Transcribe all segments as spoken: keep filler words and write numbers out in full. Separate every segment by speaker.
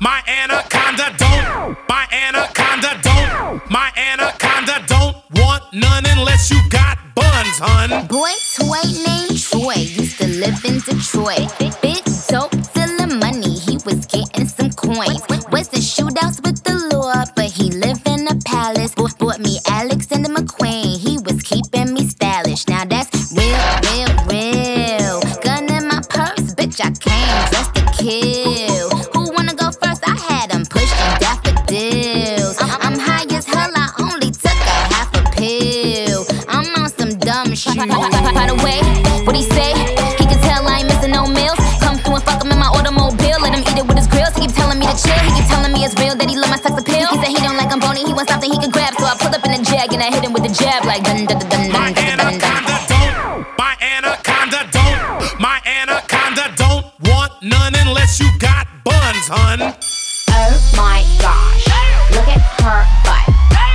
Speaker 1: My anaconda don't. My anaconda don't. My anaconda don't want none unless you got buns, hun.
Speaker 2: Boy toy named Troy used to live in Detroit. Big dope dealing money, he was getting some coins. Was in shootouts with the law, but he lived in a palace. Bought me Alexander McQueen, he was keeping me stylish. Now that's real, real, real. Gun in my purse, bitch, I came dressed to kill. Who wanna go first? I had him pushing daffodils. I'm high as hell, I only took a half a pill. I'm on some dumb shit. By the way, what he say? He can tell I ain't missing no meals. Come through and fuck him in my automobile. Let him eat it with his grills. He keep telling me to chill. He keep telling me it's real that he love my sex appeal. He said he don't like I'm bony, he wants something he can grab. So I pull up in a jag and I hit him with the jab like dun dun dun dun dun dun dun dun.
Speaker 1: My anaconda don't. My anaconda don't want none unless you got buns, hun.
Speaker 2: Oh my gosh, look at her butt.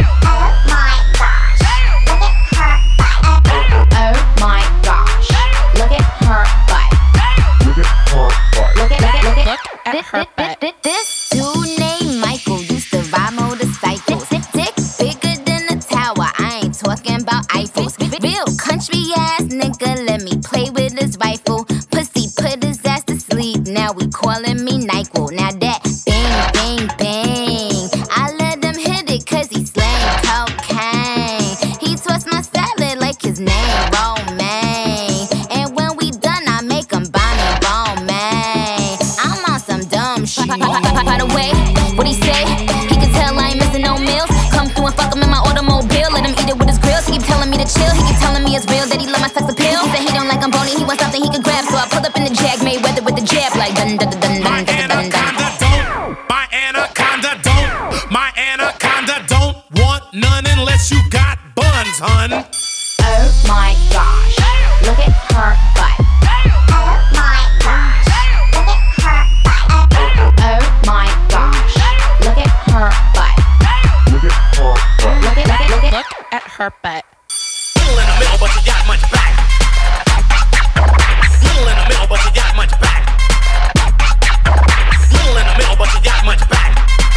Speaker 2: Oh my gosh, look at her butt. Oh my gosh, look at her butt.
Speaker 3: Look at her butt.
Speaker 2: Look at, look at, look
Speaker 4: Look at her butt.
Speaker 2: This dude named Michael used to ride motorcycles. Dick bigger than a tower, I ain't talking about Eiffels. Real country ass nigga, let me play with his rifle. Pussy put his ass to sleep, now we calling me NyQuil. Now that bang, bang, bang, I let him hit it cause he slang cocaine. He twists my salad like his name Romaine. And when we done, I make him buy me Romaine. I'm on some dumb shit. By the way, what he say? He can tell I ain't missing no meals. Come through and fuck him in my automobile. Let him eat it with his grills. He keep telling me to chill. He keep telling me it's real that he love my sex appeal. He said he don't like I'm bony, he wants something he can grab. So I pull up in the jag, Mayweather with the jab like dun dun dun dun
Speaker 1: My
Speaker 2: dun dun dun dun.
Speaker 1: anaconda don't. My anaconda don't. My anaconda don't want none unless you got buns, hun.
Speaker 2: Oh my gosh, look at her butt. Oh my gosh, look at her butt. Oh my gosh, look at her butt.
Speaker 3: Look at her butt.
Speaker 2: Look at, look at, look at.
Speaker 4: Look at her butt.
Speaker 1: Little in the middle, but you got much back. Little in the middle, but you got much back. Little in the middle, but you got much back.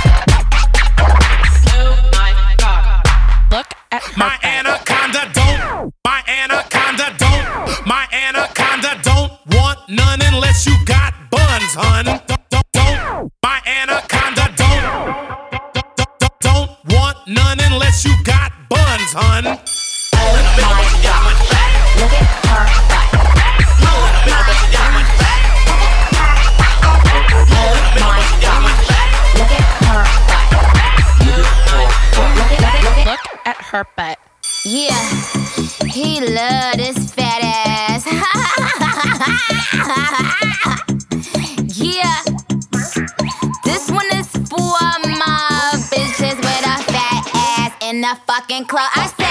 Speaker 4: Oh my God. Look at her
Speaker 1: My
Speaker 4: butt.
Speaker 1: anaconda don't. My anaconda don't. My anaconda don't want none unless you got buns, hun. Don't, don't, don't. My anaconda don't. Don't, don't, don't want none unless you got buns, hun.
Speaker 2: Oh my gosh, look at her butt. Oh my gosh, look at her butt. Look at, look at.
Speaker 4: Look at her butt.
Speaker 2: Yeah, he love this fat ass. Yeah, this one is for my bitches with a fat ass in the fucking club. I